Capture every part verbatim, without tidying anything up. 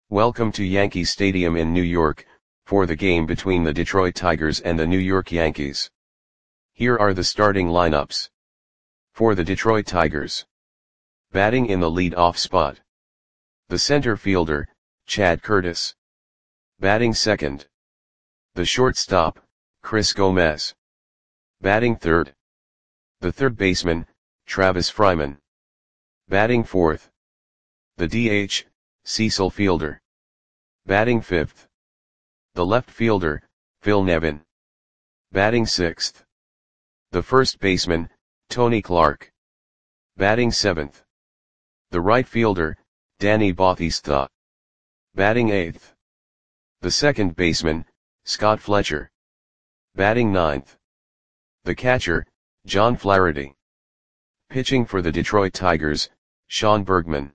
Welcome to Yankee Stadium in New York, for the game between the Detroit Tigers and the New York Yankees. Here are the starting lineups. For the Detroit Tigers. Batting in the lead-off spot. The center fielder, Chad Curtis. Batting second. The shortstop, Chris Gomez. Batting third. The third baseman, Travis Fryman. Batting fourth. The D H, Cecil Fielder. Batting fifth. The left fielder, Phil Nevin. Batting sixth. The first baseman, Tony Clark. Batting seventh. The right fielder, Danny Bautista. Batting eighth. The second baseman, Scott Fletcher. Batting ninth. The catcher, John Flaherty. Pitching for the Detroit Tigers, Sean Bergman.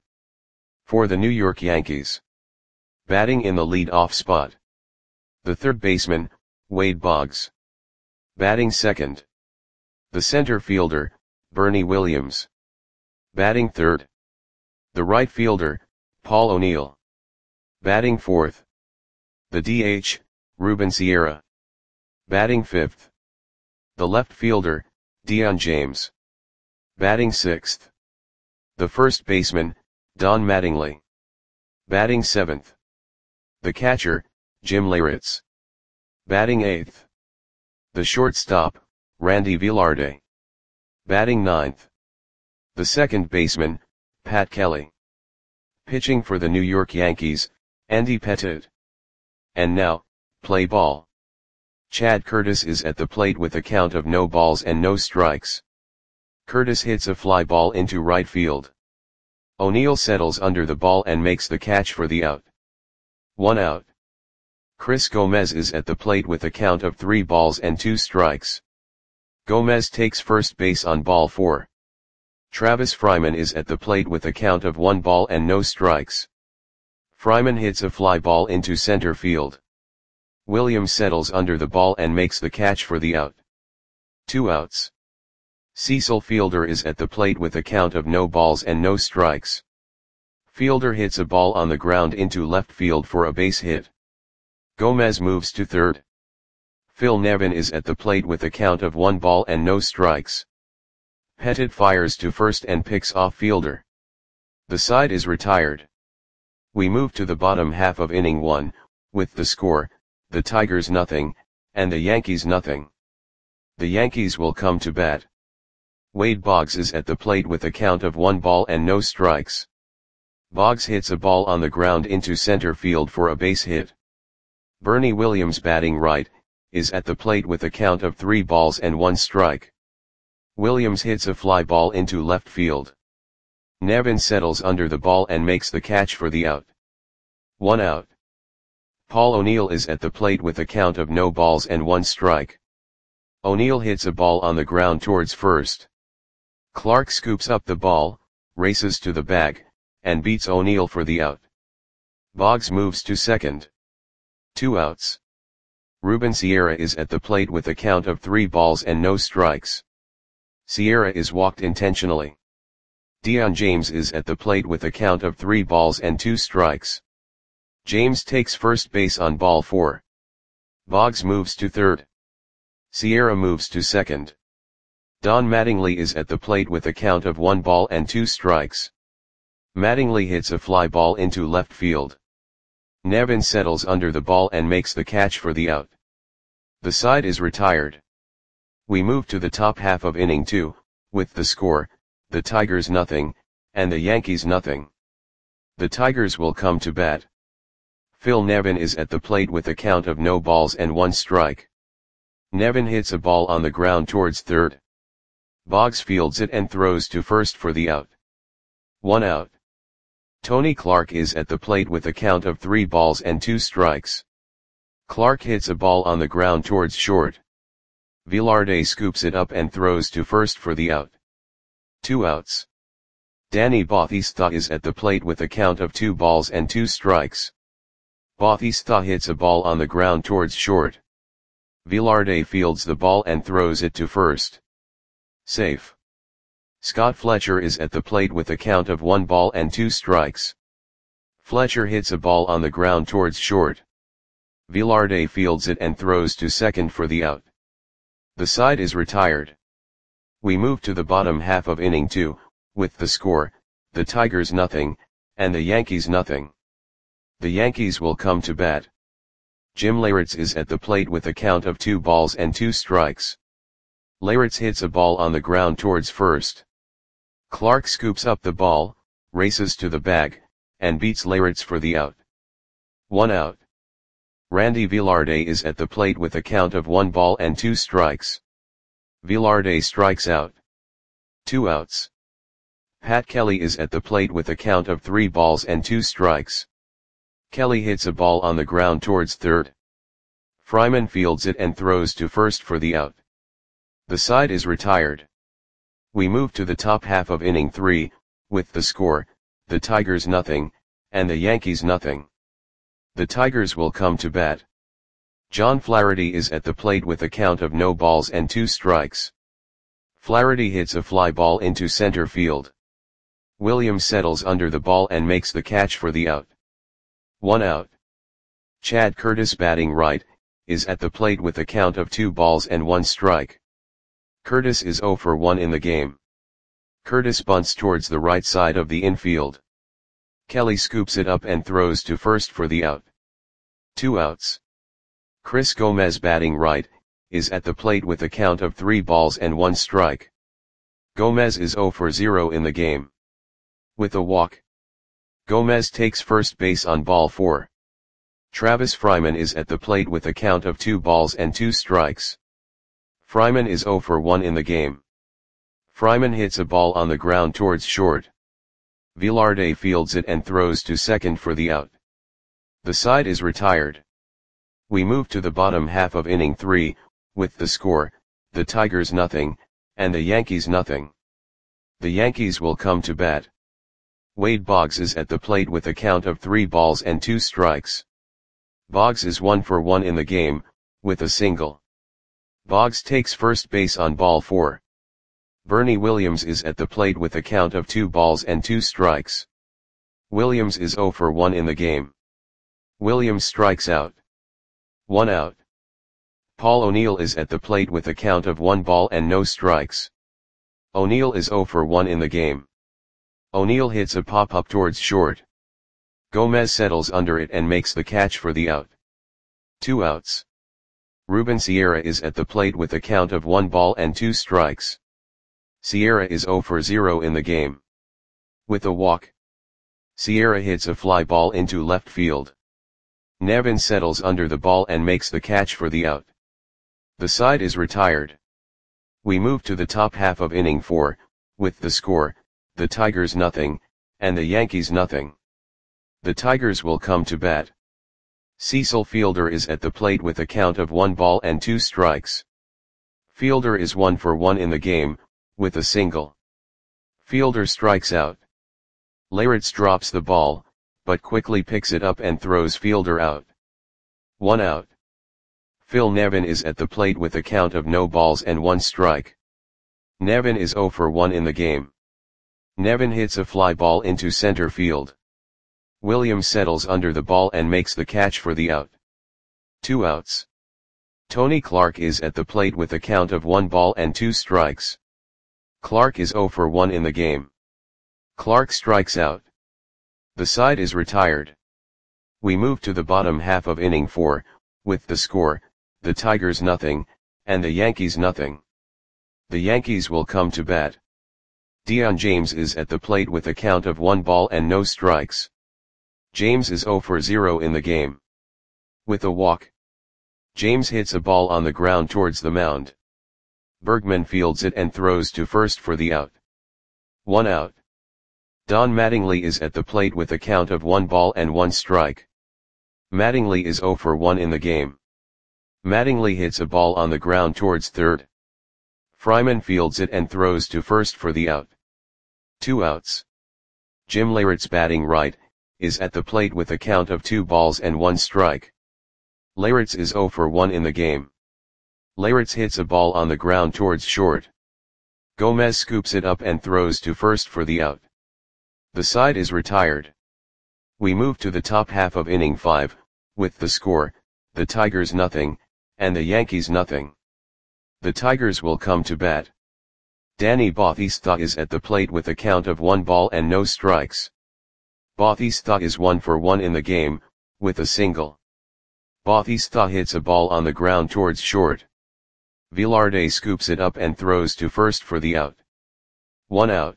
For the New York Yankees. Batting in the lead-off spot. The third baseman, Wade Boggs. Batting second. The center fielder, Bernie Williams. Batting third. The right fielder, Paul O'Neill. Batting fourth. The D H, Ruben Sierra. Batting fifth. The left fielder, Dion James. Batting sixth. The first baseman, Don Mattingly. Batting seventh. The catcher, Jim Leyritz. Batting eighth. The shortstop, Randy Velarde. Batting ninth. The second baseman, Pat Kelly. Pitching for the New York Yankees, Andy Pettitte. And now, play ball. Chad Curtis is at the plate with a count of no balls and no strikes. Curtis hits a fly ball into right field. O'Neill settles under the ball and makes the catch for the out. One out. Chris Gomez is at the plate with a count of three balls and two strikes. Gomez takes first base on ball four. Travis Fryman is at the plate with a count of one ball and no strikes. Fryman hits a fly ball into center field. Williams settles under the ball and makes the catch for the out. Two outs. Cecil Fielder is at the plate with a count of no balls and no strikes. Fielder hits a ball on the ground into left field for a base hit. Gomez moves to third. Phil Nevin is at the plate with a count of one ball and no strikes. Pettitte fires to first and picks off Fielder. The side is retired. We move to the bottom half of inning one, with the score, the Tigers nothing, and the Yankees nothing. The Yankees will come to bat. Wade Boggs is at the plate with a count of one ball and no strikes. Boggs hits a ball on the ground into center field for a base hit. Bernie Williams, batting right, is at the plate with a count of three balls and one strike. Williams hits a fly ball into left field. Nevin settles under the ball and makes the catch for the out. One out. Paul O'Neill is at the plate with a count of no balls and one strike. O'Neill hits a ball on the ground towards first. Clark scoops up the ball, races to the bag, and beats O'Neill for the out. Boggs moves to second. Two outs. Ruben Sierra is at the plate with a count of three balls and no strikes. Sierra is walked intentionally. Dion James is at the plate with a count of three balls and two strikes. James takes first base on ball four. Boggs moves to third. Sierra moves to second. Don Mattingly is at the plate with a count of one ball and two strikes. Mattingly hits a fly ball into left field. Nevin settles under the ball and makes the catch for the out. The side is retired. We move to the top half of inning two, with the score, the Tigers nothing, and the Yankees nothing. The Tigers will come to bat. Phil Nevin is at the plate with a count of no balls and one strike. Nevin hits a ball on the ground towards third. Boggs fields it and throws to first for the out. One out. Tony Clark is at the plate with a count of three balls and two strikes. Clark hits a ball on the ground towards short. Velarde scoops it up and throws to first for the out. Two outs. Danny Bautista is at the plate with a count of two balls and two strikes. Bautista hits a ball on the ground towards short. Velarde fields the ball and throws it to first. Safe. Scott Fletcher is at the plate with a count of one ball and two strikes. Fletcher hits a ball on the ground towards short. Velarde fields it and throws to second for the out. The side is retired. We move to the bottom half of inning two, with the score, the Tigers nothing, and the Yankees nothing. The Yankees will come to bat. Jim Leyritz is at the plate with a count of two balls and two strikes. Leyritz hits a ball on the ground towards first. Clark scoops up the ball, races to the bag, and beats Leyritz for the out. One out. Randy Velarde is at the plate with a count of one ball and two strikes. Velarde strikes out. Two outs. Pat Kelly is at the plate with a count of three balls and two strikes. Kelly hits a ball on the ground towards third. Fryman fields it and throws to first for the out. The side is retired. We move to the top half of inning three, with the score, the Tigers nothing, and the Yankees nothing. The Tigers will come to bat. John Flaherty is at the plate with a count of no balls and two strikes. Flaherty hits a fly ball into center field. Williams settles under the ball and makes the catch for the out. One out. Chad Curtis, batting right, is at the plate with a count of two balls and one strike. Curtis is zero for one in the game. Curtis bunts towards the right side of the infield. Kelly scoops it up and throws to first for the out. Two outs. Chris Gomez, batting right, is at the plate with a count of three balls and one strike. Gomez is zero for zero in the game. With a walk, Gomez takes first base on ball four. Travis Fryman is at the plate with a count of two balls and two strikes. Fryman is zero for one in the game. Fryman hits a ball on the ground towards short. Velarde fields it and throws to second for the out. The side is retired. We move to the bottom half of inning three, with the score, the Tigers nothing, and the Yankees nothing. The Yankees will come to bat. Wade Boggs is at the plate with a count of three balls and two strikes. Boggs is one for one in the game, with a single. Boggs takes first base on ball four. Bernie Williams is at the plate with a count of two balls and two strikes. Williams is zero for one in the game. Williams strikes out. One out. Paul O'Neill is at the plate with a count of one ball and no strikes. O'Neill is zero for one in the game. O'Neill hits a pop-up towards short. Gomez settles under it and makes the catch for the out. Two outs. Ruben Sierra is at the plate with a count of one ball and two strikes. Sierra is zero for zero in the game. With a walk, Sierra hits a fly ball into left field. Nevin settles under the ball and makes the catch for the out. The side is retired. We move to the top half of inning four, with the score, the Tigers nothing, and the Yankees nothing. The Tigers will come to bat. Cecil Fielder is at the plate with a count of one ball and two strikes. Fielder is one for one in the game, with a single. Fielder strikes out. Leyritz drops the ball, but quickly picks it up and throws Fielder out. One out. Phil Nevin is at the plate with a count of no balls and one strike. Nevin is zero for one in the game. Nevin hits a fly ball into center field. Williams settles under the ball and makes the catch for the out. Two outs. Tony Clark is at the plate with a count of one ball and two strikes. Clark is zero for one in the game. Clark strikes out. The side is retired. We move to the bottom half of inning four, with the score, the Tigers nothing, and the Yankees nothing. The Yankees will come to bat. Dion James is at the plate with a count of one ball and no strikes. James is zero for zero in the game. With a walk, James hits a ball on the ground towards the mound. Bergman fields it and throws to first for the out. One out. Don Mattingly is at the plate with a count of one ball and one strike. Mattingly is zero for one in the game. Mattingly hits a ball on the ground towards third. Fryman fields it and throws to first for the out. Two outs. Jim Leyritz, batting right, is at the plate with a count of two balls and one strike. Leyritz is zero for one in the game. Leyritz hits a ball on the ground towards short. Gomez scoops it up and throws to first for the out. The side is retired. We move to the top half of inning five, with the score, the Tigers nothing, and the Yankees nothing. The Tigers will come to bat. Danny Bautista is at the plate with a count of one ball and no strikes. Bautista is one for one in the game, with a single. Bautista hits a ball on the ground towards short. Velarde scoops it up and throws to first for the out. One out.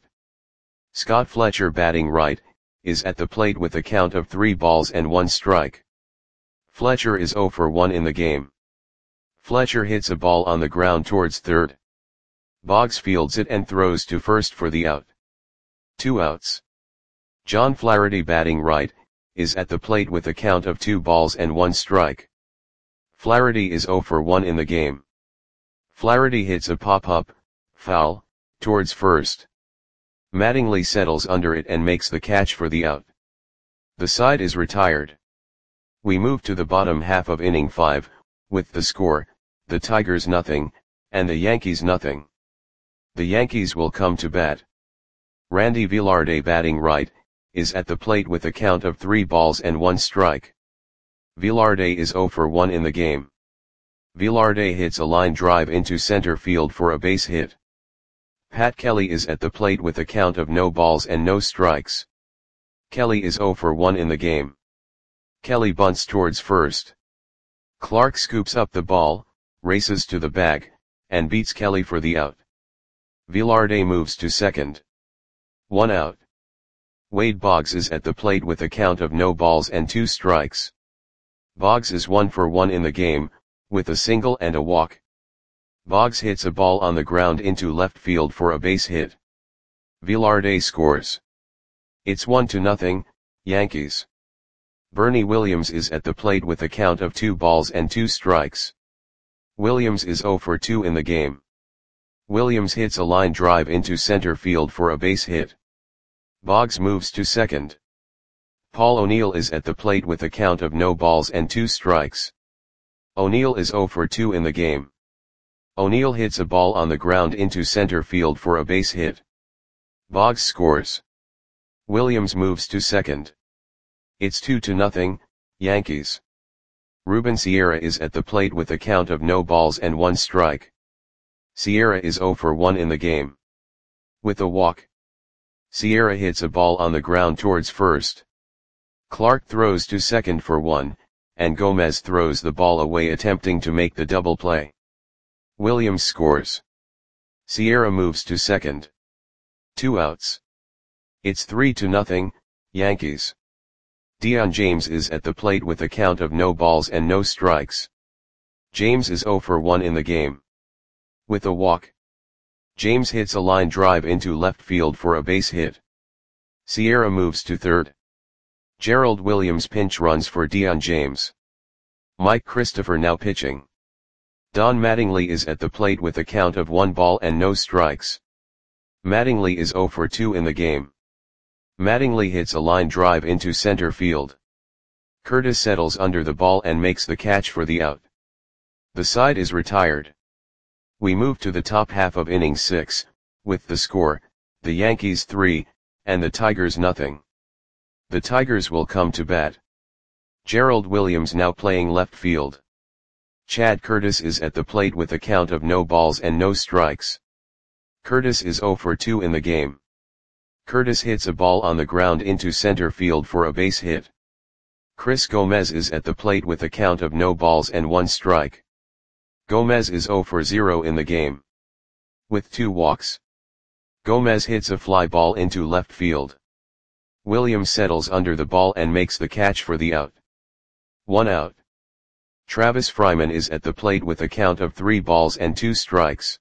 Scott Fletcher, batting right, is at the plate with a count of three balls and one strike. Fletcher is zero for one in the game. Fletcher hits a ball on the ground towards third. Boggs fields it and throws to first for the out. Two outs. John Flaherty, batting right, is at the plate with a count of two balls and one strike. Flaherty is zero for one in the game. Flaherty hits a pop-up, foul, towards first. Mattingly settles under it and makes the catch for the out. The side is retired. We move to the bottom half of inning five, with the score, the Tigers nothing, and the Yankees nothing. The Yankees will come to bat. Randy Velarde, batting right, is at the plate with a count of three balls and one strike. Velarde is zero for one in the game. Velarde hits a line drive into center field for a base hit. Pat Kelly is at the plate with a count of no balls and no strikes. Kelly is zero for one in the game. Kelly bunts towards first. Clark scoops up the ball, races to the bag, and beats Kelly for the out. Velarde moves to second. One out. Wade Boggs is at the plate with a count of no balls and two strikes. Boggs is one for one in the game, with a single and a walk. Boggs hits a ball on the ground into left field for a base hit. Velarde scores. It's one to nothing, Yankees. Bernie Williams is at the plate with a count of two balls and two strikes. Williams is zero for two in the game. Williams hits a line drive into center field for a base hit. Boggs moves to second. Paul O'Neill is at the plate with a count of no balls and two strikes. O'Neill is zero for two in the game. O'Neill hits a ball on the ground into center field for a base hit. Boggs scores. Williams moves to second. It's two to nothing, Yankees. Ruben Sierra is at the plate with a count of no balls and one strike. Sierra is zero for one in the game. With a walk. Sierra hits a ball on the ground towards first. Clark throws to second for one, and Gomez throws the ball away attempting to make the double play. Williams scores. Sierra moves to second. Two outs. It's three to nothing, Yankees. Dion James is at the plate with a count of no balls and no strikes. James is zero for one in the game. With a walk. James hits a line drive into left field for a base hit. Sierra moves to third. Gerald Williams pinch runs for Dion James. Mike Christopher now pitching. Don Mattingly is at the plate with a count of one ball and no strikes. Mattingly is zero for two in the game. Mattingly hits a line drive into center field. Curtis settles under the ball and makes the catch for the out. The side is retired. We move to the top half of inning six, with the score, the Yankees three, and the Tigers nothing. The Tigers will come to bat. Gerald Williams now playing left field. Chad Curtis is at the plate with a count of no balls and no strikes. Curtis is zero for two in the game. Curtis hits a ball on the ground into center field for a base hit. Chris Gomez is at the plate with a count of no balls and one strike. Gomez is zero for zero in the game. With two walks. Gomez hits a fly ball into left field. Williams settles under the ball and makes the catch for the out. One out. Travis Fryman is at the plate with a count of three balls and two strikes.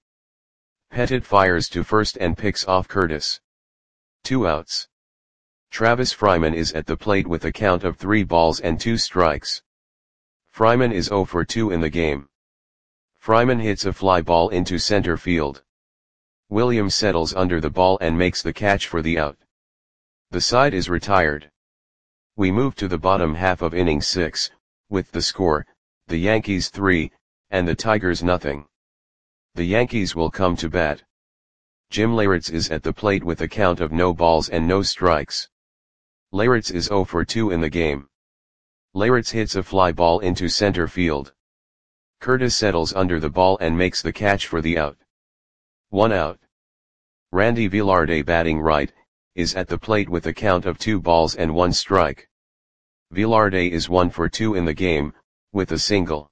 Pettit fires to first and picks off Curtis. Two outs. Travis Fryman is at the plate with a count of three balls and two strikes. Fryman is zero for two in the game. Fryman hits a fly ball into center field. Williams settles under the ball and makes the catch for the out. The side is retired. We move to the bottom half of inning six, with the score, the Yankees three, and the Tigers nothing. The Yankees will come to bat. Jim Leyritz is at the plate with a count of no balls and no strikes. Leyritz is zero for two in the game. Leyritz hits a fly ball into center field. Curtis settles under the ball and makes the catch for the out. One out. Randy Velarde, batting right, is at the plate with a count of two balls and one strike. Velarde is one for two in the game, with a single.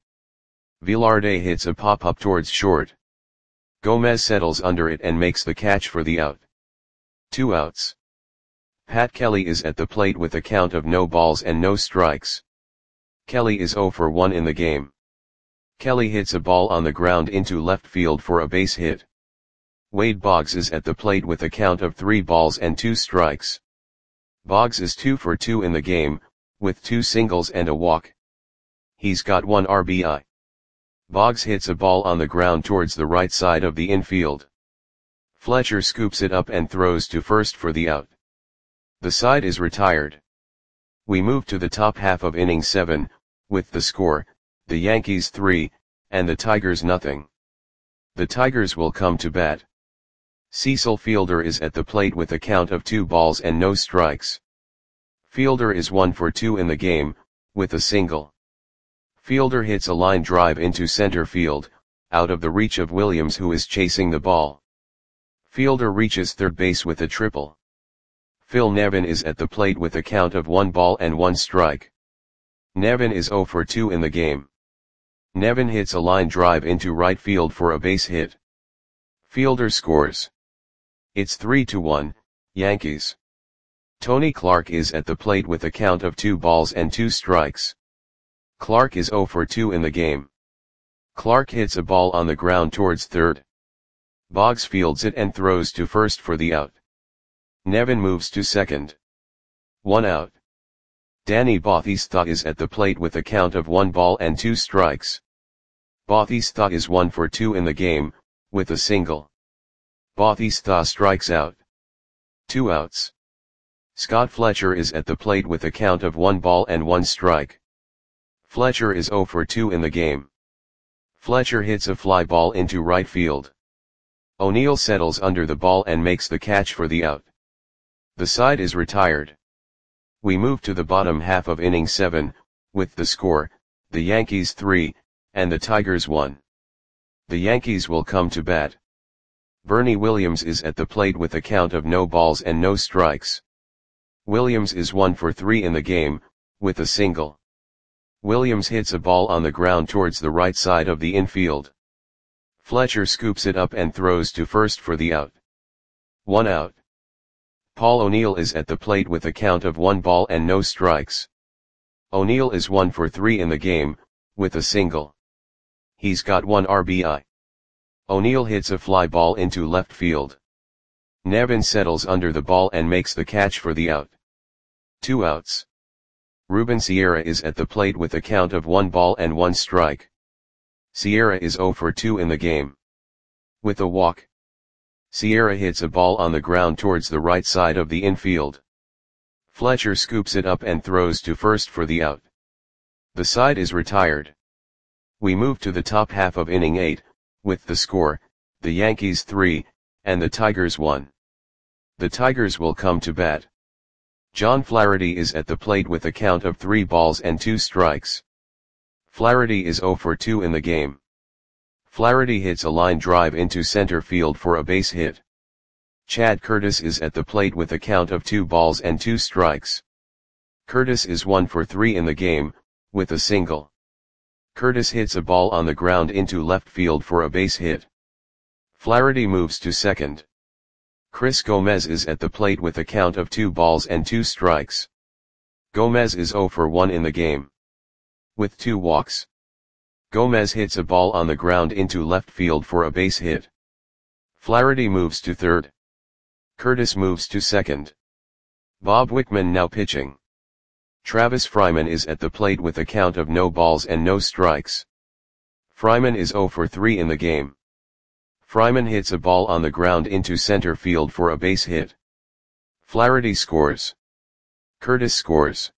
Velarde hits a pop-up towards short. Gomez settles under it and makes the catch for the out. Two outs. Pat Kelly is at the plate with a count of no balls and no strikes. Kelly is zero for one in the game. Kelly hits a ball on the ground into left field for a base hit. Wade Boggs is at the plate with a count of three balls and two strikes. Boggs is two for two in the game, with two singles and a walk. He's got one R B I. Boggs hits a ball on the ground towards the right side of the infield. Fletcher scoops it up and throws to first for the out. The side is retired. We move to the top half of inning seven, with the score, the Yankees three, and the Tigers nothing. The Tigers will come to bat. Cecil Fielder is at the plate with a count of two balls and no strikes. Fielder is one for two in the game, with a single. Fielder hits a line drive into center field, out of the reach of Williams, who is chasing the ball. Fielder reaches third base with a triple. Phil Nevin is at the plate with a count of one ball and one strike. Nevin is zero for two in the game. Nevin hits a line drive into right field for a base hit. Fielder scores. It's three to one, Yankees. Tony Clark is at the plate with a count of two balls and two strikes. Clark is zero for two in the game. Clark hits a ball on the ground towards third. Boggs fields it and throws to first for the out. Nevin moves to second. One out. Danny Bautista is at the plate with a count of one ball and two strikes. Bautista is one for two in the game, with a single. Bautista strikes out. Two outs. Scott Fletcher is at the plate with a count of one ball and one strike. Fletcher is zero for two in the game. Fletcher hits a fly ball into right field. O'Neill settles under the ball and makes the catch for the out. The side is retired. We move to the bottom half of inning seven, with the score, the Yankees three, and the Tigers one. The Yankees will come to bat. Bernie Williams is at the plate with a count of no balls and no strikes. Williams is one for three in the game, with a single. Williams hits a ball on the ground towards the right side of the infield. Fletcher scoops it up and throws to first for the out. One out. Paul O'Neill is at the plate with a count of one ball and no strikes. O'Neill is one for three in the game, with a single. He's got one R B I. O'Neill hits a fly ball into left field. Nevin settles under the ball and makes the catch for the out. Two outs. Ruben Sierra is at the plate with a count of one ball and one strike. Sierra is zero for two in the game. With a walk. Sierra hits a ball on the ground towards the right side of the infield. Fletcher scoops it up and throws to first for the out. The side is retired. We move to the top half of inning eight, with the score, the Yankees three, and the Tigers one. The Tigers will come to bat. John Flaherty is at the plate with a count of three balls and two strikes. Flaherty is zero for two in the game. Flaherty hits a line drive into center field for a base hit. Chad Curtis is at the plate with a count of two balls and two strikes. Curtis is one for three in the game, with a single. Curtis hits a ball on the ground into left field for a base hit. Flaherty moves to second. Chris Gomez is at the plate with a count of two balls and two strikes. Gomez is zero for one in the game. With two walks. Gomez hits a ball on the ground into left field for a base hit. Flaherty moves to third. Curtis moves to second. Bob Wickman now pitching. Travis Fryman is at the plate with a count of no balls and no strikes. Fryman is zero for three in the game. Fryman hits a ball on the ground into center field for a base hit. Flaherty scores. Curtis scores.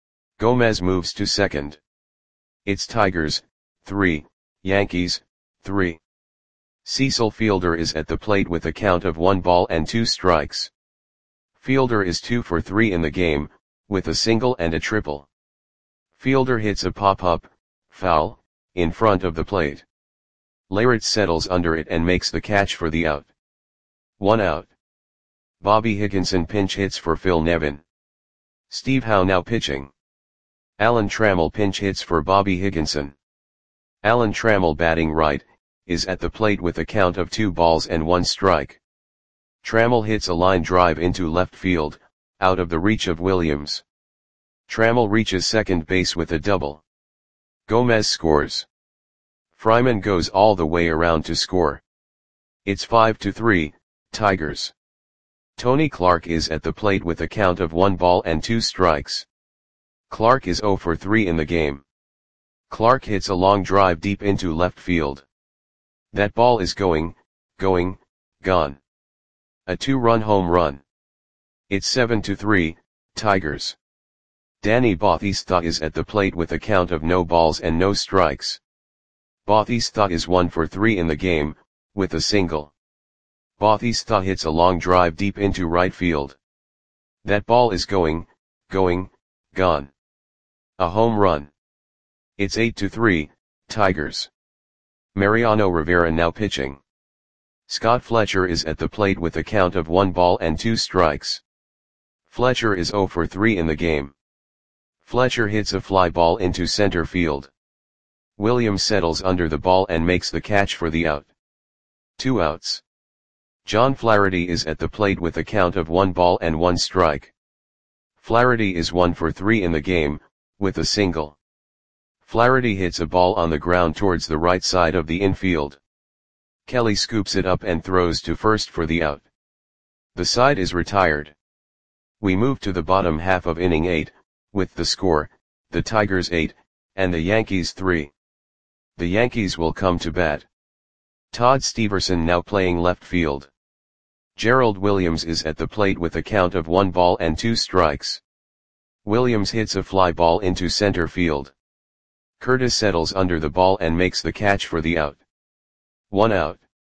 Gomez moves to second. It's Tigers, three, Yankees, three. Cecil Fielder is at the plate with a count of one ball and two strikes. Fielder is two for three in the game, with a single and a triple. Fielder hits a pop-up, foul, in front of the plate. Leyritz settles under it and makes the catch for the out. One out. Bobby Higginson pinch hits for Phil Nevin. Steve Howe now pitching. Alan Trammell pinch hits for Bobby Higginson. Alan Trammell, batting right, is at the plate with a count of two balls and one strike. Trammell hits a line drive into left field, out of the reach of Williams. Trammell reaches second base with a double. Gomez scores. Fryman goes all the way around to score. It's five to three, Tigers. Tony Clark is at the plate with a count of one ball and two strikes. Clark is zero for three in the game. Clark hits a long drive deep into left field. That ball is going, going, gone. A two-run home run. It's seven to three, Tigers. Danny Bautista is at the plate with a count of no balls and no strikes. Bautista is one for three in the game, with a single. Bautista hits a long drive deep into right field. That ball is going, going, gone. A home run. It's eight to three, Tigers. Mariano Rivera now pitching. Scott Fletcher is at the plate with a count of one ball and two strikes. Fletcher is zero for three in the game. Fletcher hits a fly ball into center field. Williams settles under the ball and makes the catch for the out. Two outs. John Flaherty is at the plate with a count of one ball and one strike. Flaherty is one for three in the game, with a single. Flaherty hits a ball on the ground towards the right side of the infield. Kelly scoops it up and throws to first for the out. The side is retired. We move to the bottom half of inning eight, with the score, the Tigers eight, and the Yankees three. The Yankees will come to bat. Todd Steverson now playing left field. Gerald Williams is at the plate with a count of one ball and two strikes. Williams hits a fly ball into center field. Curtis settles under the ball and makes the catch for the out. One out.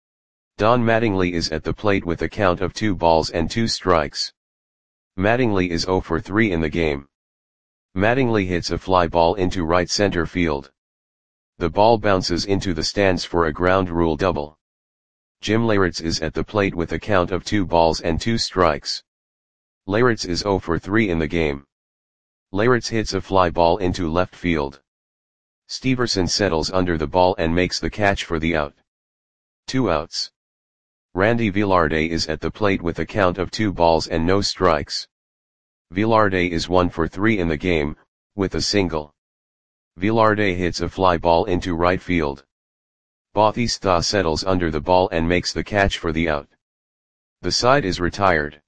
Don Mattingly is at the plate with a count of two balls and two strikes. Mattingly is zero for three in the game. Mattingly hits a fly ball into right center field. The ball bounces into the stands for a ground rule double. Jim Leyritz is at the plate with a count of two balls and two strikes. Leyritz is zero for three in the game. Leyritz hits a fly ball into left field. Steverson settles under the ball and makes the catch for the out. Two outs. Randy Velarde is at the plate with a count of two balls and no strikes. Velarde is one for three in the game, with a single. Velarde hits a fly ball into right field. Bautista settles under the ball and makes the catch for the out. The side is retired.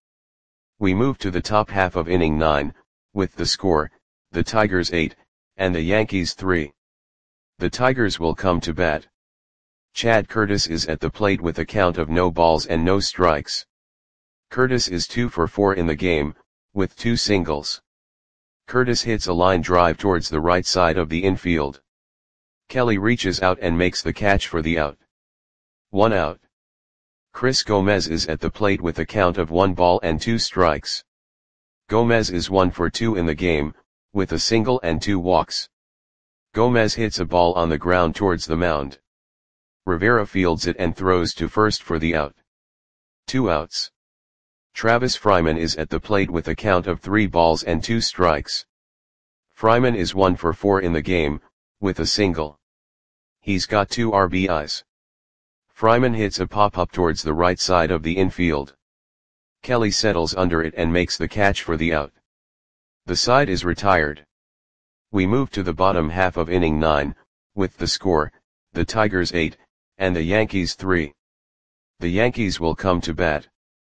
We move to the top half of inning nine, with the score, the Tigers eight, and the Yankees three. The Tigers will come to bat. Chad Curtis is at the plate with a count of no balls and no strikes. Curtis is two for four in the game, with two singles. Curtis hits a line drive towards the right side of the infield. Kelly reaches out and makes the catch for the out. One out. Chris Gomez is at the plate with a count of one ball and two strikes. Gomez is one for two in the game, with a single and two walks. Gomez hits a ball on the ground towards the mound. Rivera fields it and throws to first for the out. Two outs. Travis Fryman is at the plate with a count of three balls and two strikes. Fryman is one for four in the game, with a single. He's got two R B Is. Fryman hits a pop-up towards the right side of the infield. Kelly settles under it and makes the catch for the out. The side is retired. We move to the bottom half of inning nine, with the score, the Tigers eight, and the Yankees three. The Yankees will come to bat.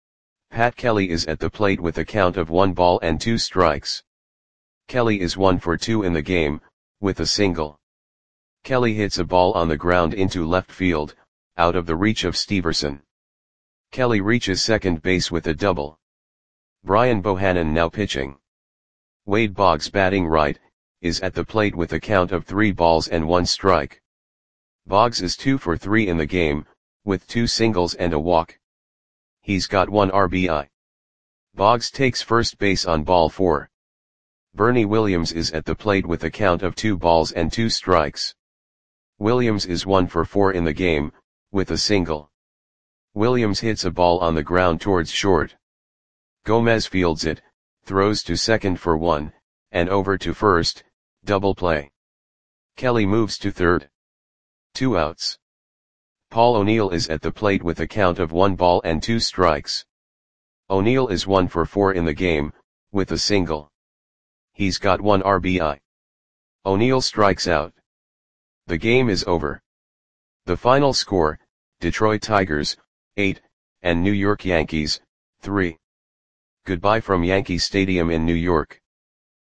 Pat Kelly is at the plate with a count of one ball and two strikes. Kelly is one for two in the game, with a single. Kelly hits a ball on the ground into left field, out of the reach of Steverson. Kelly reaches second base with a double. Brian Bohannon now pitching. Wade Boggs, batting right, is at the plate with a count of three balls and one strike. Boggs is two for three in the game, with two singles and a walk. He's got one R B I. Boggs takes first base on ball four. Bernie Williams is at the plate with a count of two balls and two strikes. Williams is one for four in the game, with a single. Williams hits a ball on the ground towards short. Gomez fields it, throws to second for one, and over to first, double play. Kelly moves to third. Two outs. Paul O'Neill is at the plate with a count of one ball and two strikes. O'Neill is one for four in the game, with a single. He's got one R B I. O'Neill strikes out. The game is over. The final score, Detroit Tigers, eight, and New York Yankees, three. Goodbye from Yankee Stadium in New York.